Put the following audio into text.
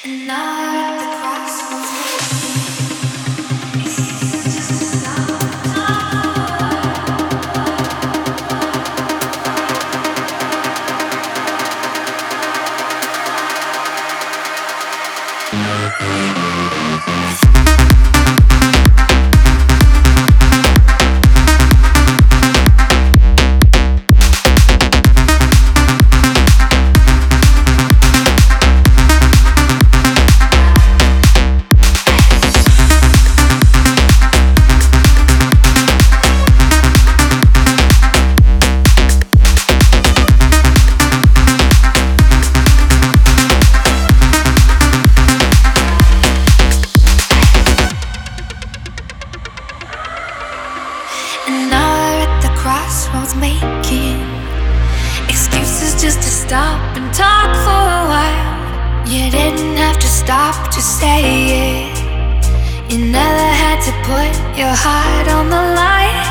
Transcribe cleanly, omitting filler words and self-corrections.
And now at the crossroads, it's just a And now we're at the crossroads making excuses just to stop and talk for a while. You didn't have to stop to say it. You never had to put your heart on the line.